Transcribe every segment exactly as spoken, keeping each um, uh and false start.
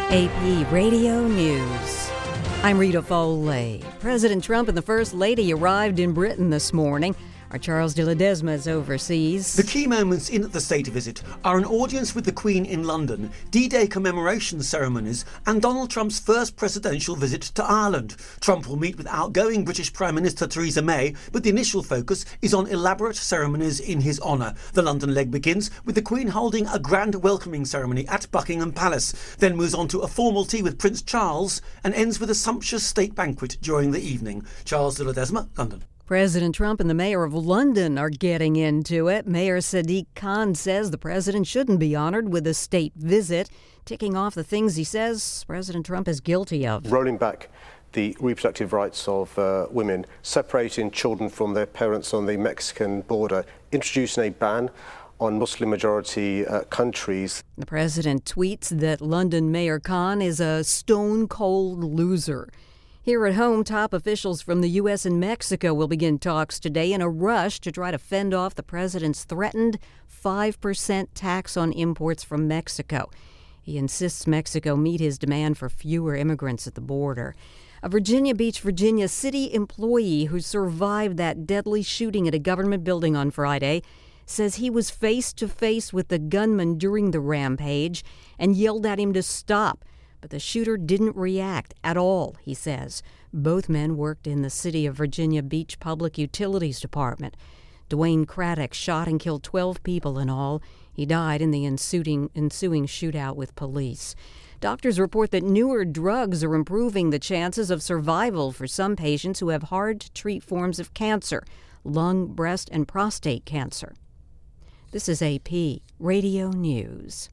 A P Radio News. I'm Rita Foley. President Trump and the First Lady arrived in Britain this morning. Our Charles de Ledesma is overseas. The key moments in the state visit are an audience with the Queen in London, D-Day commemoration ceremonies, and Donald Trump's first presidential visit to Ireland. Trump will meet with outgoing British Prime Minister Theresa May, but the initial focus is on elaborate ceremonies in his honour. The London leg begins with the Queen holding a grand welcoming ceremony at Buckingham Palace, then moves on to a formal tea with Prince Charles, and ends with a sumptuous state banquet during the evening. Charles de Ledesma, London. President Trump and the mayor of London are getting into it. Mayor Sadiq Khan says the president shouldn't be honored with a state visit, ticking off the things he says President Trump is guilty of. Rolling back the reproductive rights of uh, women, separating children from their parents on the Mexican border, introducing a ban on Muslim-majority uh, countries. The president tweets that London Mayor Khan is a stone-cold loser. Here at home, top officials from the U S and Mexico will begin talks today in a rush to try to fend off the president's threatened five percent tax on imports from Mexico. He insists Mexico meet his demand for fewer immigrants at the border. A Virginia Beach, Virginia city employee who survived that deadly shooting at a government building on Friday says he was face to face with the gunman during the rampage and yelled at him to stop. But the shooter didn't react at all, he says. Both men worked in the City of Virginia Beach Public Utilities Department. Dwayne Craddock shot and killed twelve people in all. He died in the ensuing, ensuing shootout with police. Doctors report that newer drugs are improving the chances of survival for some patients who have hard-to-treat forms of cancer, lung, breast, and prostate cancer. This is A P Radio News.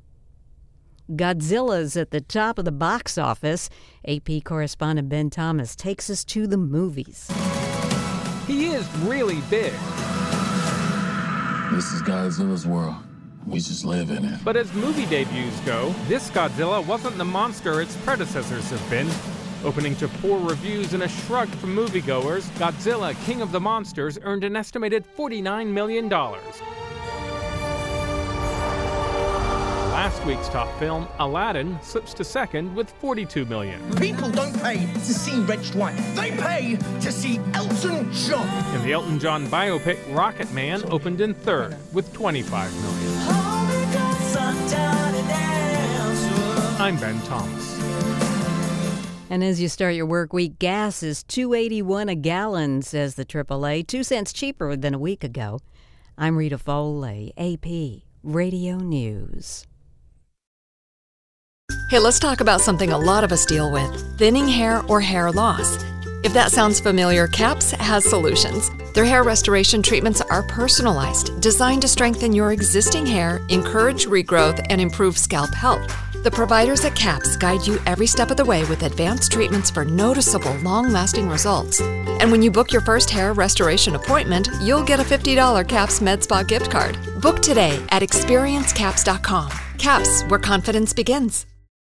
Godzilla's at the top of the box office. A P correspondent Ben Thomas takes us to the movies. He is really big. This is Godzilla's world. We just live in it. But as movie debuts go, this Godzilla wasn't the monster its predecessors have been. Opening to poor reviews and a shrug from moviegoers, Godzilla, King of the Monsters earned an estimated forty-nine million dollars. Last week's top film, Aladdin, slips to second with forty-two million dollars. People don't pay to see Reg White. They pay to see Elton John. And the Elton John biopic, Rocket Man, opened in third with twenty-five million dollars. I'm Ben Thomas. And as you start your work week, gas is two dollars and eighty-one cents a gallon, says the triple A, two cents cheaper than a week ago. I'm Rita Foley, A P Radio News. Hey, let's talk about something a lot of us deal with, thinning hair or hair loss. If that sounds familiar, CAPS has solutions. Their hair restoration treatments are personalized, designed to strengthen your existing hair, encourage regrowth, and improve scalp health. The providers at CAPS guide you every step of the way with advanced treatments for noticeable, long-lasting results. And when you book your first hair restoration appointment, you'll get a fifty dollars CAPS MedSpa gift card. Book today at experience caps dot com. CAPS, where confidence begins.